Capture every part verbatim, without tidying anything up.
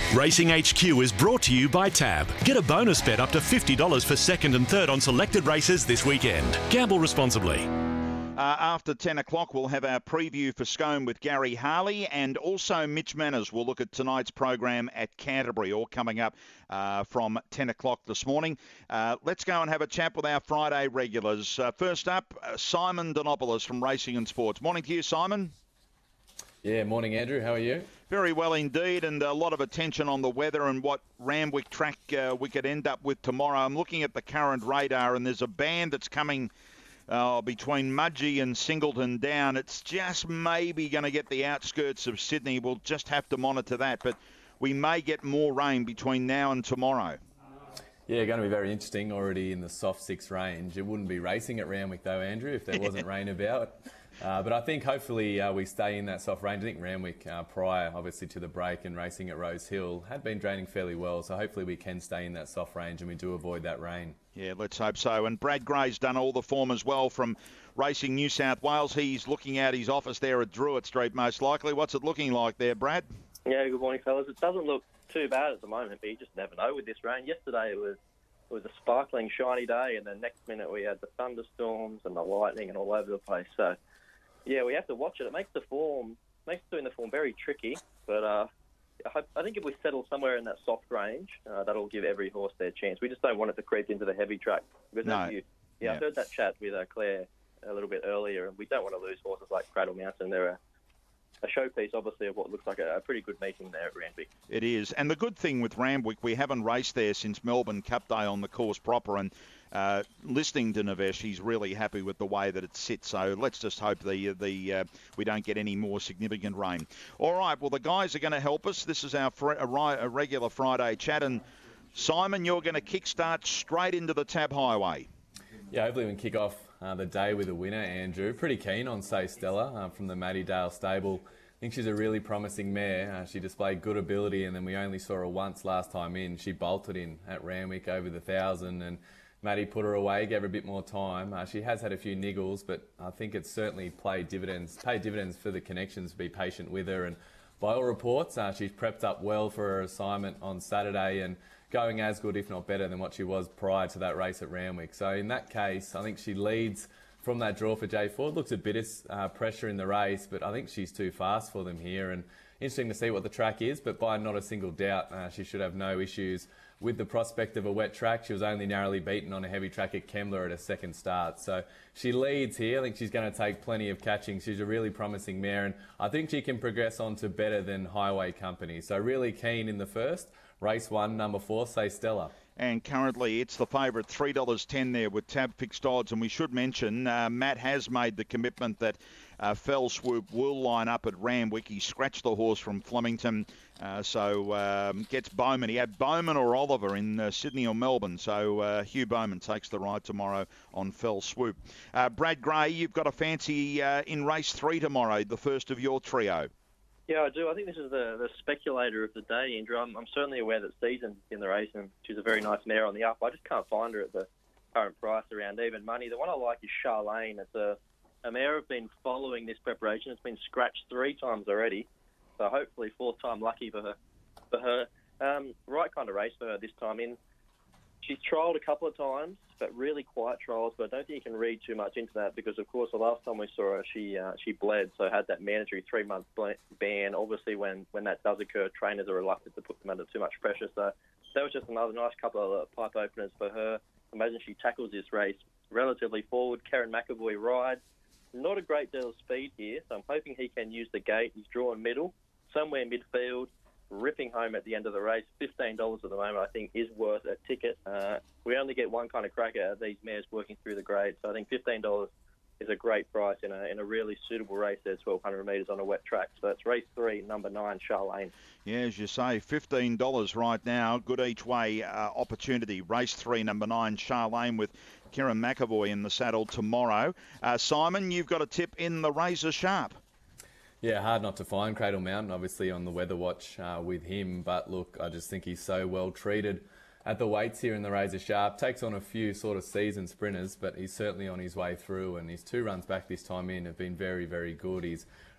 Racing H Q is brought to you by Tab. Get a bonus bet up to fifty dollars for second and third on selected races this weekend. Gamble responsibly. Uh, after ten o'clock, we'll have our preview for Scone with Gary Harley, and also Mitch Manners will look at tonight's program at Canterbury, all coming up uh, from ten o'clock this morning. Uh, let's go and have a chat with our Friday regulars. Uh, first up, uh, Simon Donopoulos from Racing and Sports. Morning to you, Simon. Yeah, morning, Andrew. How are you? Very well indeed, and a lot of attention on the weather and what Randwick track uh, we could end up with tomorrow. I'm looking at the current radar, and there's a band that's coming Uh, between Mudgee and Singleton down. It's just maybe going to get the outskirts of Sydney. We'll just have to monitor that, but we may get more rain between now and tomorrow. Yeah, going to be very interesting. Already in the soft six range. It wouldn't be racing at Randwick though, Andrew, if there wasn't rain about. Uh, but I think hopefully uh, we stay in that soft range. I think Randwick, uh, prior obviously to the break and racing at Rose Hill, had been draining fairly well. So hopefully we can stay in that soft range and we do avoid that rain. Yeah, let's hope so. And Brad Gray's done all the form as well from Racing New South Wales. He's looking at his office there at Druitt Street most likely. What's it looking like there, Brad? Yeah, good morning, fellas. It doesn't look too bad at the moment, but you just never know with this rain. Yesterday it was it was a sparkling, shiny day, and the next minute we had the thunderstorms and the lightning and all over the place. So, yeah, we have to watch it. It makes the form, makes doing the form very tricky, but uh, I, hope, I think if we settle somewhere in that soft range, uh, that'll give every horse their chance. We just don't want it to creep into the heavy track. Because no. You, yeah, yeah, I heard that chat with uh, Claire a little bit earlier, and we don't want to lose horses like Cradle Mountain. They're a, a showpiece, obviously, of what looks like a, a pretty good meeting there at Randwick. It is. And the good thing with Randwick, we haven't raced there since Melbourne Cup Day on the course proper, and Uh, listening to Navesh, he's really happy with the way that it sits. So let's just hope the the uh, we don't get any more significant rain. All right. Well, the guys are going to help us. This is our fr- a, a regular Friday chat, and Simon, you're going to kickstart straight into the Tab Highway. Yeah, hopefully we can kick off uh, the day with a winner, Andrew. Pretty keen on Say Stella uh, from the Matty Dale stable. I think she's a really promising mare. Uh, she displayed good ability, and then we only saw her once last time in. She bolted in at Randwick over the thousand, and Maddie put her away, gave her a bit more time. Uh, she has had a few niggles, but I think it's certainly played dividends, paid dividends for the connections to be patient with her. And by all reports, uh, she's prepped up well for her assignment on Saturday and going as good, if not better, than what she was prior to that race at Randwick. So in that case, I think she leads from that draw for Jay Ford. Looks a bit of uh, pressure in the race, but I think she's too fast for them here. And interesting to see what the track is, but by not a single doubt, uh, she should have no issues with the prospect of a wet track. She was only narrowly beaten on a heavy track at Kembla at a second start. So she leads here. I think she's going to take plenty of catching. She's a really promising mare, and I think she can progress on to better than Highway Company. So really keen in the first. Race one, number four, Say Stella. And currently it's the favourite, three dollars ten there with Tab fixed odds. And we should mention uh, Matt has made the commitment that uh, Fell Swoop will line up at Randwick. He scratched the horse from Flemington, uh, so um, gets Bowman. He had Bowman or Oliver in uh, Sydney or Melbourne. So uh, Hugh Bowman takes the ride tomorrow on Fell Swoop. Uh, Brad Gray, you've got a fancy uh, in race three tomorrow, the first of your trio. Yeah, I do. I think this is the, the speculator of the day, Andrew. I'm, I'm certainly aware that Season's in the race, and she's a very nice mare on the up. I just can't find her at the current price around even money. The one I like is Charlene. It's a, a mare I've been following this preparation. It's been scratched three times already, so hopefully fourth time lucky for her. For her, um, right kind of race for her this time in. She's trialled a couple of times, but really quiet trials. But I don't think you can read too much into that because, of course, the last time we saw her, she uh, she bled, so had that mandatory three-month ban. Obviously, when, when that does occur, trainers are reluctant to put them under too much pressure. So that was just another nice couple of uh, pipe openers for her. Imagine she tackles this race relatively forward. Karen McAvoy rides. Not a great deal of speed here, so I'm hoping he can use the gate. He's drawn middle, somewhere midfield, ripping home at the end of the race. fifteen dollars at the moment, I think, is worth a ticket. Uh, we only get one kind of crack out of these mares working through the grade, so I think fifteen dollars is a great price in a in a really suitable race there, twelve hundred metres on a wet track. So that's race three, number nine, Charlene. Yeah, as you say, fifteen dollars right now. Good each way uh, opportunity. Race three, number nine, Charlene, with Kieran McAvoy in the saddle tomorrow. Uh, Simon, you've got a tip in the Razor Sharp. Yeah, hard not to find Cradle Mountain, obviously, on the weather watch uh, with him. But look, I just think he's so well treated at the weights here in the Razor Sharp. Takes on a few sort of seasoned sprinters, but he's certainly on his way through. And his two runs back this time in have been very, very good. He's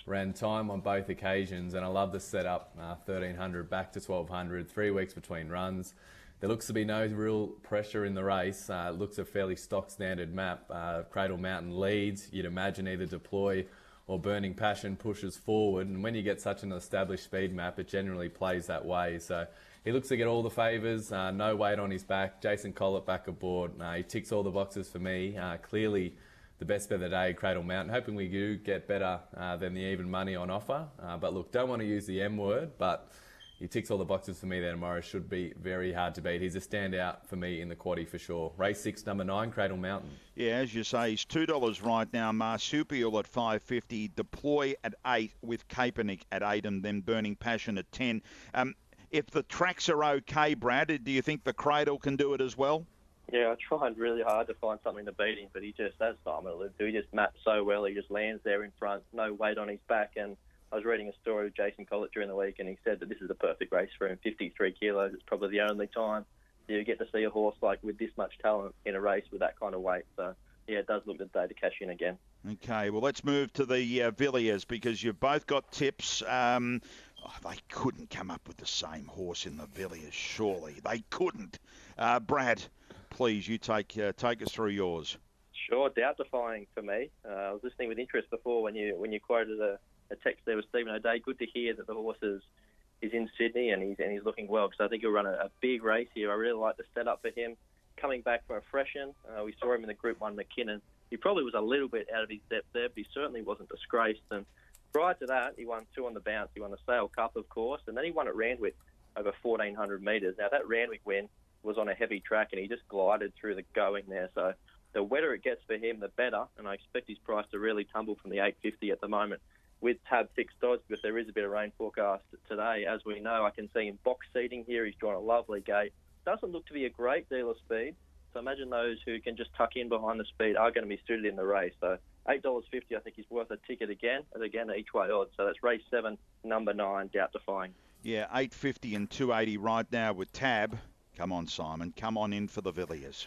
ran time on both occasions, and I love the setup. Uh, thirteen hundred back to twelve hundred, three weeks between runs. There looks to be no real pressure in the race. Uh, it looks a fairly stock standard map. Uh, Cradle Mountain leads. You'd imagine either Deploy or Burning Passion pushes forward, and when you get such an established speed map, it generally plays that way. So he looks to get all the favours, uh, no weight on his back. Jason Collett back aboard. Uh, he ticks all the boxes for me. Uh, clearly the best bet of the day, Cradle Mountain. Hoping we do get better uh, than the even money on offer. Uh, but look, don't want to use the M word, but he ticks all the boxes for me there tomorrow. Should be very hard to beat. He's a standout for me in the quaddie for sure. Race six, number nine, Cradle Mountain. Yeah, as you say, he's two dollars right now. Marsupial at five fifty. Deploy at eight with Kaepernick at eight, and then Burning Passion at ten. Um, if the tracks are okay, Brad, do you think the Cradle can do it as well? Yeah, I tried really hard to find something to beat him, but he just, as Simon alluded to, he just maps so well. He just lands there in front, no weight on his back, and I was reading a story with Jason Collett during the week, and he said that this is the perfect race for him. fifty-three kilos. It's probably the only time you get to see a horse like with this much talent in a race with that kind of weight. So, yeah, it does look the day to cash in again. Okay, well, let's move to the uh, Villiers, because you've both got tips. Um, oh, they couldn't come up with the same horse in the Villiers, surely. They couldn't. Uh, Brad, please, you take uh, take us through yours. Sure, doubt-defying for me. Uh, I was listening with interest before when you when you quoted a A text there with Stephen O'Day. Good to hear that the horse is, is in Sydney and he's and he's looking well, because I think he'll run a, a big race here. I really like the setup for him. Coming back from a freshen, uh, we saw him in the Group One McKinnon. He probably was a little bit out of his depth there, but he certainly wasn't disgraced. And prior to that, he won two on the bounce. He won the Sale Cup, of course, and then he won at Randwick over fourteen hundred metres. Now that Randwick win was on a heavy track, and he just glided through the going there. So the wetter it gets for him, the better. And I expect his price to really tumble from the eight fifty at the moment with Tab Fixed Odds, because there is a bit of rain forecast today. As we know, I can see him box seating here. He's drawn a lovely gate. Doesn't look to be a great deal of speed. So imagine those who can just tuck in behind the speed are going to be suited in the race. So eight dollars fifty, I think, is worth a ticket again, and again, each way odds. So that's race seven, number nine, Doubt Defying. Yeah, eight fifty and two eighty right now with Tab. Come on, Simon. Come on in for the Villiers.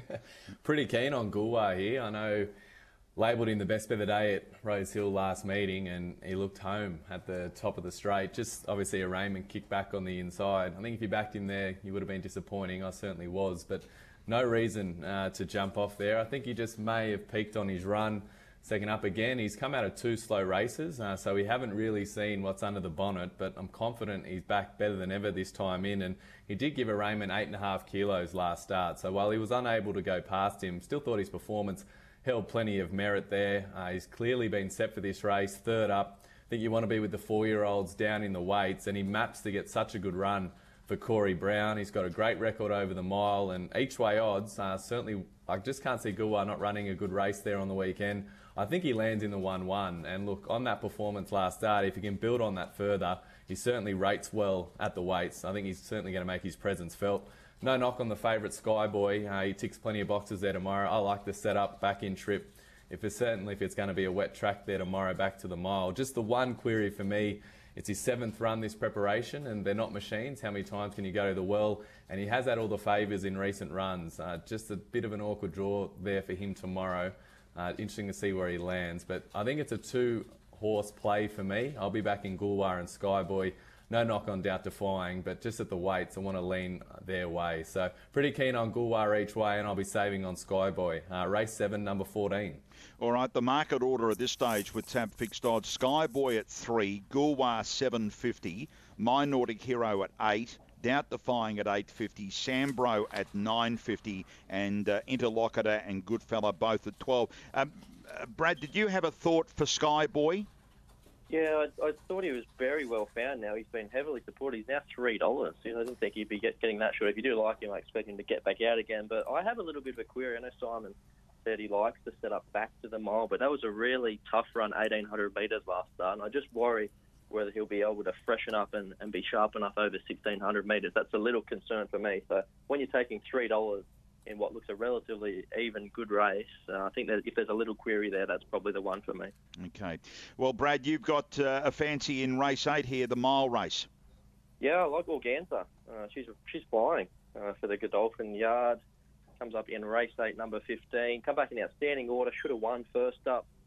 Pretty keen on Gulwar here. I know labelled him the best bet of the day at Rose Hill last meeting, and he looked home at the top of the straight. Just obviously a Raymond kick back on the inside. I think if you backed him there, you would have been disappointing. I certainly was, but no reason uh, to jump off there. I think he just may have peaked on his run. Second up again, he's come out of two slow races, uh, so we haven't really seen what's under the bonnet, but I'm confident he's back better than ever this time in, and he did give a Raymond eight and a half kilos last start. So while he was unable to go past him, still thought his performance held plenty of merit there. Uh, he's clearly been set for this race. Third up, I think you want to be with the four-year-olds down in the weights, and he maps to get such a good run for Corey Brown. He's got a great record over the mile, and each way odds, uh, certainly I just can't see Gulwar not running a good race there on the weekend. I think he lands in the one one, and look, on that performance last start, if he can build on that further, he certainly rates well at the weights. I think he's certainly going to make his presence felt. No knock on the favourite Skyboy. Uh, he ticks plenty of boxes there tomorrow. I like the setup, back in trip. If it's certainly if it's going to be a wet track there tomorrow, back to the mile. Just the one query for me, it's his seventh run this preparation, and they're not machines. How many times can you go to the well? And he has had all the favours in recent runs. Uh, just a bit of an awkward draw there for him tomorrow. Uh, interesting to see where he lands. But I think it's a two-horse play for me. I'll be back in Gulwar and Skyboy. No knock on Doubt Defying, but just at the weights, I want to lean their way. So pretty keen on Gulwar each way, and I'll be saving on Skyboy. Uh, race seven, number fourteen. All right, the market order at this stage with Tab Fixed Odds. Skyboy at three, Gulwar seven fifty, My Nordic Hero at eight, Doubt Defying at eight fifty, Sambro at nine fifty, and uh, Interlocutor and Goodfella both at twelve. Um, uh, Brad, did you have a thought for Skyboy? Yeah, I, I thought he was very well found now. He's been heavily supported. He's now three dollars. You know, I didn't think he'd be get, getting that short. If you do like him, I expect him to get back out again. But I have a little bit of a query. I know Simon said he likes to set up back to the mile, but that was a really tough run, eighteen hundred metres last start, and I just worry whether he'll be able to freshen up and, and be sharp enough over sixteen hundred metres. That's a little concern for me. So when you're taking three dollars in what looks a relatively even good race, uh, I think that if there's a little query there, that's probably the one for me. Okay. Well, Brad, you've got uh, a fancy in race eight here, the mile race. Yeah, I like Organza. Uh, she's she's flying uh, for the Godolphin Yard. Comes up in race eight, number fifteen. Come back in outstanding order. Should have won first up.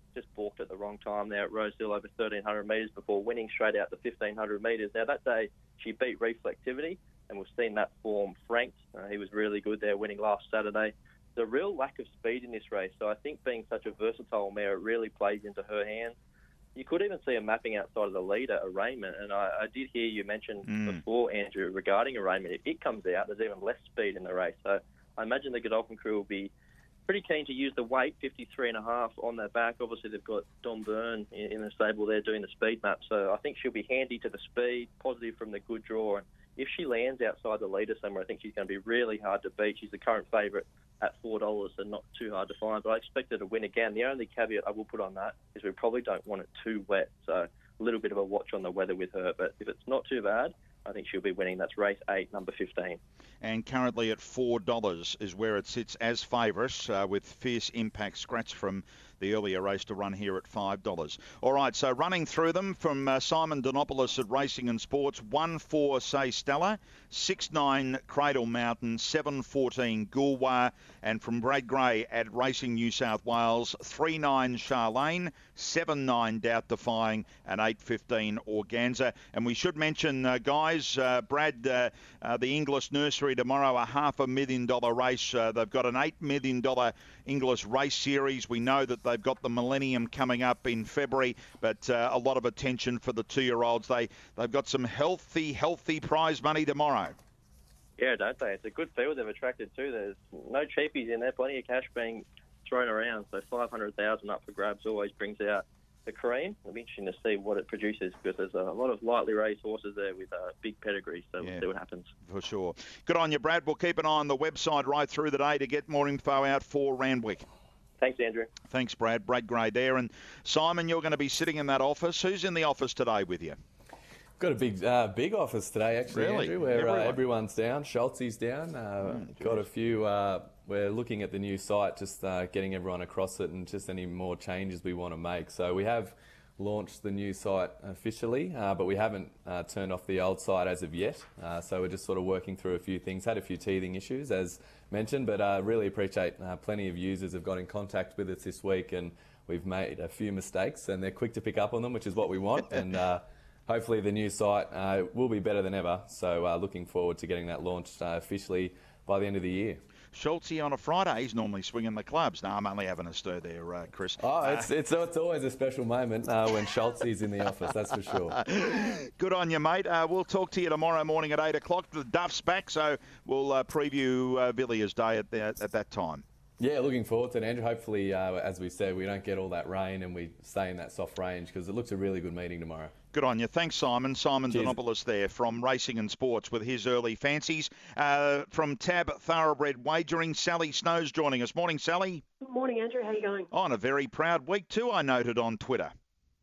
just balked at the wrong time there at Rosehill over thirteen hundred metres before winning straight out to fifteen hundred metres. Now, that day she beat Reflectivity, and we've seen that form franked. Uh, he was really good there, winning last Saturday. There's a real lack of speed in this race, so I think being such a versatile mare, it really plays into her hands. You could even see a mapping outside of the leader, Arraignment, and I, I did hear you mention mm. before, Andrew, regarding Arraignment. If it comes out, there's even less speed in the race. So I imagine the Godolphin crew will be pretty keen to use the weight, fifty-three and a half, on their back. Obviously, they've got Don Byrne in, in the stable there doing the speed map, so I think she'll be handy to the speed, positive from the good draw. And if she lands outside the leader somewhere, I think she's going to be really hard to beat. She's the current favourite at four dollars, so not too hard to find. But I expect her to win again. The only caveat I will put on that is we probably don't want it too wet, so a little bit of a watch on the weather with her. But if it's not too bad, I think she'll be winning. That's race eight, number fifteen. And currently at four dollars is where it sits as favourite, uh, with Fierce Impact scratch from the earlier race to run here at five dollars. All right, so running through them from uh, Simon Donopoulos at Racing and Sports, one four Say Stella, six nine Cradle Mountain, seven fourteen Goolwa, and from Brad Gray at Racing New South Wales, three nine Charlene, seven nine Doubt Defying, and eight fifteen Organza. And we should mention, uh, guys, uh, Brad, uh, uh, the Inglis Nursery tomorrow, a half a million dollar race. Uh, they've got an eight million dollar Inglis race series. We know that they've got the Millennium coming up in February, but uh, a lot of attention for the two-year-olds. They, they've got some healthy, healthy prize money tomorrow. Yeah, don't they? It's a good field they've attracted too. There's no cheapies in there, plenty of cash being thrown around. So five hundred thousand dollars up for grabs always brings out the cream. It'll be interesting to see what it produces, because there's a lot of lightly raced horses there with uh, big pedigrees, so yeah, we'll see what happens. For sure. Good on you, Brad. We'll keep an eye on the website right through the day to get more info out for Randwick. Thanks, Andrew. Thanks, Brad. Brad Gray there. And Simon, you're going to be sitting in that office. Who's in the office today with you? Got a big uh, big office today, actually, really? Andrew, where Everyone. uh, everyone's down. Schultzy's down. Uh, mm, got a few... Uh, we're looking at the new site, just uh, getting everyone across it and just any more changes we want to make. So we have launched the new site officially, uh, but we haven't uh, turned off the old site as of yet. Uh, so we're just sort of working through a few things. Had a few teething issues, as mentioned, but I uh, really appreciate uh, plenty of users have got in contact with us this week, and we've made a few mistakes, and they're quick to pick up on them, which is what we want. and uh, hopefully the new site uh, will be better than ever. So uh, looking forward to getting that launched uh, officially by the end of the year. Schultz on a Friday, he's normally swinging the clubs. No, I'm only having a stir there, uh, Chris. Oh, uh, it's, it's it's always a special moment uh, when Schultz is in the office, that's for sure. Good on you, mate. Uh, we'll talk to you tomorrow morning at eight o'clock. The Duff's back, so we'll uh, preview uh, Villiers Day at, the, at that time. Yeah, looking forward to it, Andrew. Hopefully, uh, as we said, we don't get all that rain and we stay in that soft range, because it looks a really good meeting tomorrow. Good on you. Thanks, Simon. Simon Donopoulos there from Racing and Sports with his early fancies. Uh, from Tab Thoroughbred Wagering, Sally Snow's joining us. Morning, Sally. Good morning, Andrew. How are you going? On a very proud week too, I noted on Twitter.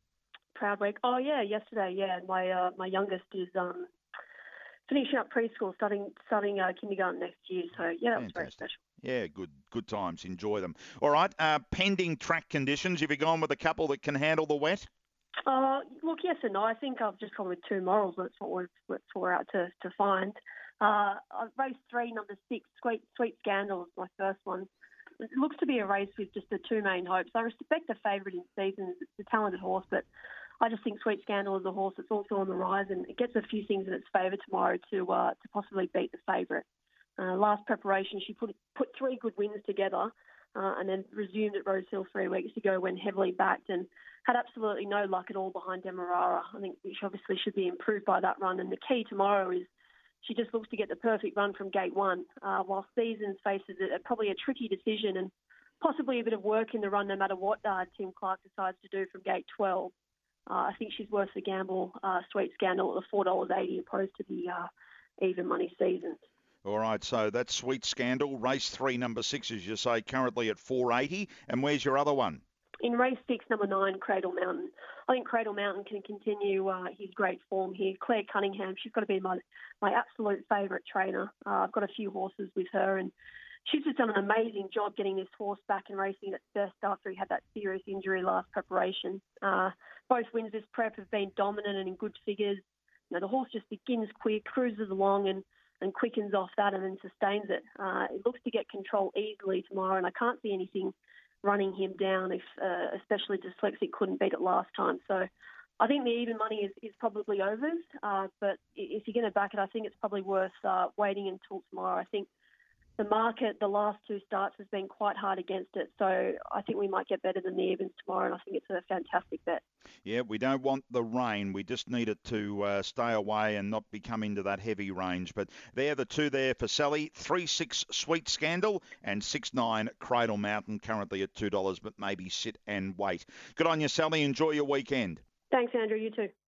Proud week. Oh, yeah, yesterday, yeah. My uh, my youngest is um, finishing up preschool, starting starting uh, kindergarten next year. So, yeah, that was very special. Yeah, good good times. Enjoy them. All right, uh, pending track conditions. Have you gone with a couple that can handle the wet? Uh, look, yes and no. I think I've just gone with two morals. That's what we're, that's what we're out to, to find. Uh, race three, number six, Sweet, Sweet Scandal is my first one. It looks to be a race with just the two main hopes. I respect the favourite in seasons. It's a talented horse, but I just think Sweet Scandal is a horse that's also on the rise, and it gets a few things in its favour tomorrow to uh, to possibly beat the favourite. Uh, last preparation, she put put three good wins together, uh, and then resumed at Rosehill three weeks ago when heavily backed, and had absolutely no luck at all behind Demerara. I think she obviously should be improved by that run. And the key tomorrow is she just looks to get the perfect run from gate one, uh, while Seasons faces a, probably a tricky decision and possibly a bit of work in the run no matter what uh, Tim Clark decides to do from gate twelve. Uh, I think she's worth the gamble, uh, Sweet Scandal, at the four dollars eighty opposed to the uh, even money Seasons. All right, so that's Sweet Scandal. Race three, number six, as you say, currently at four eighty. And where's your other one? In race six, number nine, Cradle Mountain. I think Cradle Mountain can continue uh, his great form here. Claire Cunningham, she's got to be my my absolute favourite trainer. Uh, I've got a few horses with her, and she's just done an amazing job getting this horse back and racing at its best after he had that serious injury last preparation. Uh, both wins this prep have been dominant and in good figures. You know, the horse just begins quick, cruises along, and and quickens off that and then sustains it. Uh, it looks to get control easily tomorrow, and I can't see anything running him down if, uh, especially Dyslexic couldn't beat it last time. So I think the even money is, is probably overs, uh, but if you're going to back it, I think it's probably worth uh, waiting until tomorrow. I think the market, the last two starts, has been quite hard against it. So I think we might get better than the evens tomorrow, and I think it's a fantastic bet. Yeah, we don't want the rain. We just need it to uh, stay away and not be coming into that heavy range. But they're the two there for Sally. three six Sweet Scandal and six nine Cradle Mountain, currently at two dollars, but maybe sit and wait. Good on you, Sally. Enjoy your weekend. Thanks, Andrew. You too.